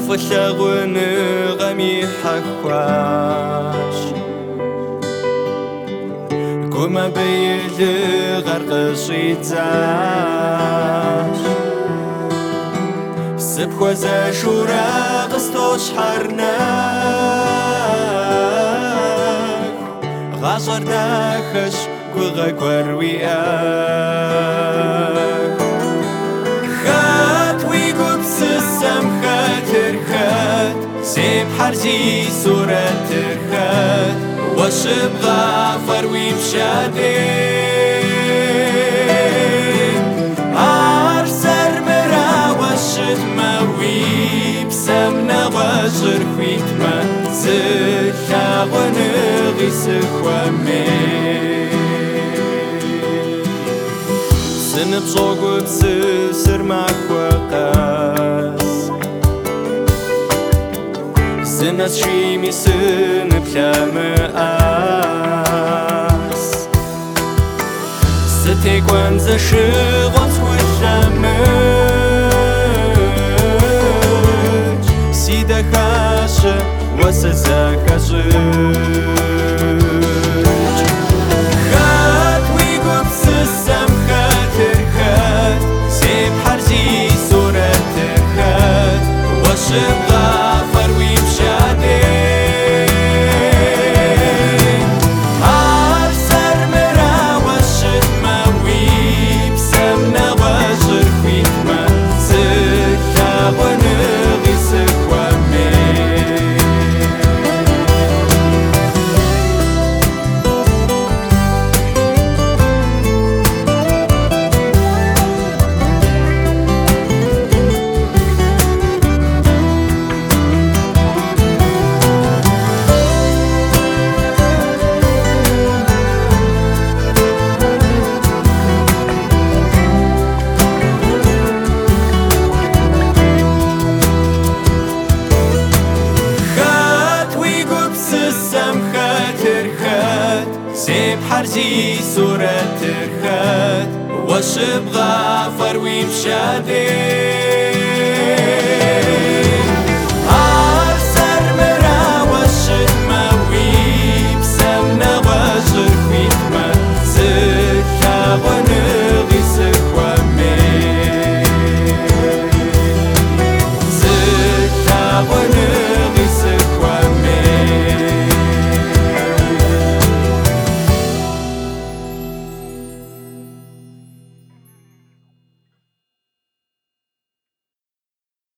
فلغون غمي حخواش كما بيل غرق شيتاش سبخوا زشورا غستوش حرناك غاشر داخش قوغا قروياك خات ويقوب سسم خاتر خات سيب حرجي صورة ترخات وشب غافر ويبشادين عرسر مرا وشد مويب سمنا وشر خويتما زلتا ونغي سخوامين سنب زوغو بسسر ماكوقاس سنس شيمي سنب لامقاس ستيقوان زشغوت وشامج سيدا خاشة وسزا خاشج خات ويقوب سسم خاتر خات سيب حرزي صورة ترخات وشب غافر ويبشادين عرسر مرا وشد مويب سمنا وشر خويتما زلتا ونغي سخوامين سيب حرجي صورة ترخات وشب غافر ويبشادين